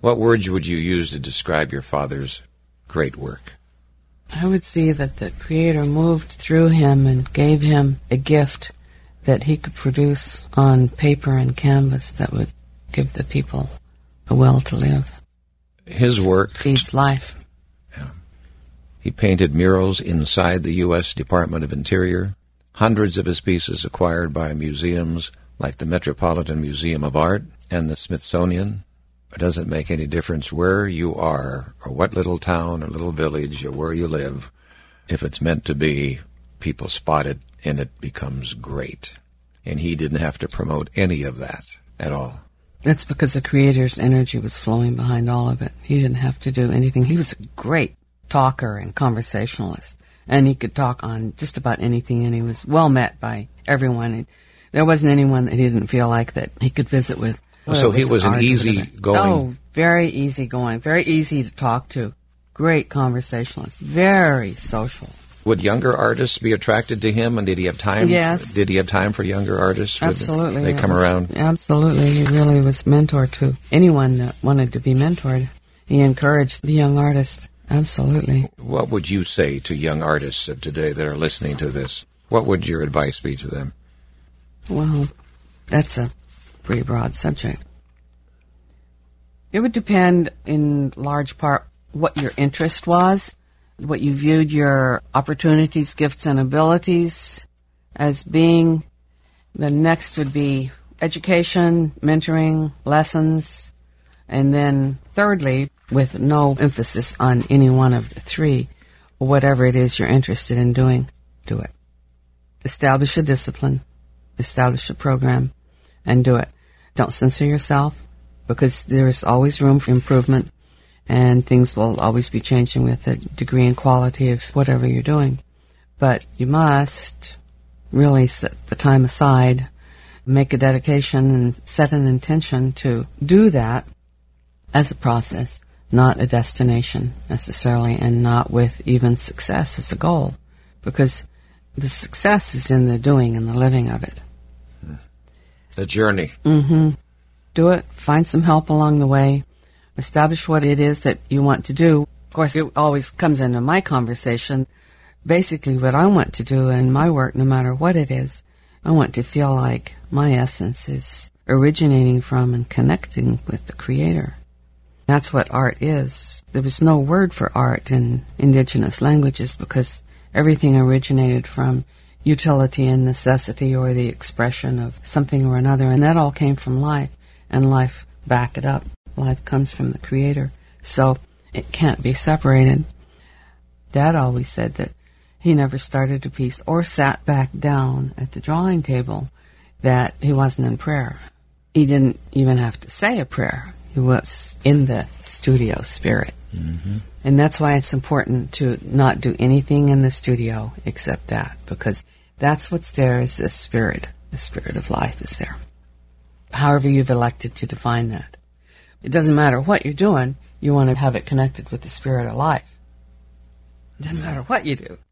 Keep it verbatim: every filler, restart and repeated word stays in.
What words would you use to describe your father's great work? I would see that the Creator moved through him and gave him a gift that he could produce on paper and canvas that would give the people a will to live. His work feeds life. Yeah. He painted murals inside the U S Department of Interior, hundreds of his pieces acquired by museums like the Metropolitan Museum of Art and the Smithsonian. It doesn't make any difference where you are or what little town or little village or where you live. If it's meant to be, people spot it and it becomes great. And he didn't have to promote any of that at all. That's because the Creator's energy was flowing behind all of it. He didn't have to do anything. He was a great talker and conversationalist. And he could talk on just about anything, and he was well met by everyone. There wasn't anyone that he didn't feel like that he could visit with. So he was an easy going... Oh, very easy going, very easy to talk to. Great conversationalist, very social. Would younger artists be attracted to him, and did he have time? Yes. Did he have time for younger artists? Absolutely. Would they come was, around? Absolutely. He really was mentor to anyone that wanted to be mentored. He encouraged the young artist. Absolutely. What would you say to young artists of today that are listening to this? What would your advice be to them? Well, that's a pretty broad subject. It would depend in large part what your interest was, what you viewed your opportunities, gifts, and abilities as being. The next would be education, mentoring, lessons, and then thirdly, with no emphasis on any one of the three, whatever it is you're interested in doing, do it. Establish a discipline, establish a program, and do it. Don't censor yourself, because there's always room for improvement, and things will always be changing with the degree and quality of whatever you're doing. But you must really set the time aside, make a dedication, and set an intention to do that as a process, not a destination necessarily, and not with even success as a goal, because the success is in the doing and the living of it. The journey. Mm-hmm. Do it. Find some help along the way. Establish what it is that you want to do. Of course, it always comes into my conversation. Basically, what I want to do in my work, no matter what it is, I want to feel like my essence is originating from and connecting with the Creator. That's what art is. There was no word for art in indigenous languages because everything originated from utility and necessity, or the expression of something or another, and that all came from life, and life back it up. Life comes from the Creator, so it can't be separated. Dad always said that he never started a piece or sat back down at the drawing table that he wasn't in prayer. He didn't even have to say a prayer. He was in the studio spirit. Mm-hmm. And that's why it's important to not do anything in the studio except that, because that's what's there is the spirit. The spirit of life is there. However you've elected to define that. It doesn't matter what you're doing, you want to have it connected with the spirit of life. It doesn't matter what you do.